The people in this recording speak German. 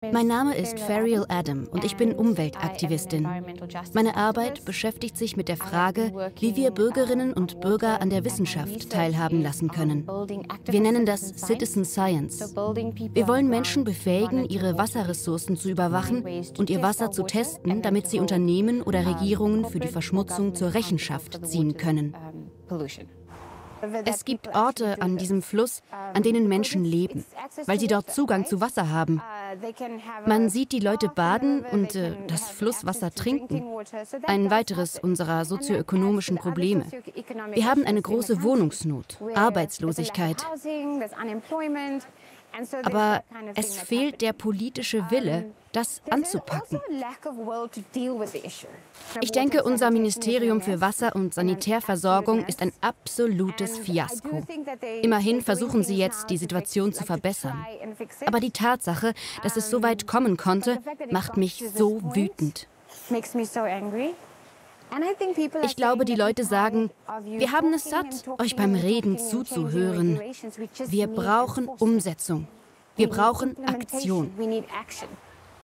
Mein Name ist Ferial Adam und ich bin Umweltaktivistin. Meine Arbeit beschäftigt sich mit der Frage, wie wir Bürgerinnen und Bürger an der Wissenschaft teilhaben lassen können. Wir nennen das Citizen Science. Wir wollen Menschen befähigen, ihre Wasserressourcen zu überwachen und ihr Wasser zu testen, damit sie Unternehmen oder Regierungen für die Verschmutzung zur Rechenschaft ziehen können. Es gibt Orte an diesem Fluss, an denen Menschen leben, weil sie dort Zugang zu Wasser haben. Man sieht die Leute baden und das Flusswasser trinken. Ein weiteres unserer sozioökonomischen Probleme. Wir haben eine große Wohnungsnot, Arbeitslosigkeit. Aber es fehlt der politische Wille, das anzupacken. Ich denke, unser Ministerium für Wasser und Sanitärversorgung ist ein absolutes Fiasko. Immerhin versuchen sie jetzt, die Situation zu verbessern. Aber die Tatsache, dass es so weit kommen konnte, macht mich so wütend. Ich glaube, die Leute sagen, wir haben es satt, euch beim Reden zuzuhören. Wir brauchen Umsetzung. Wir brauchen Aktion.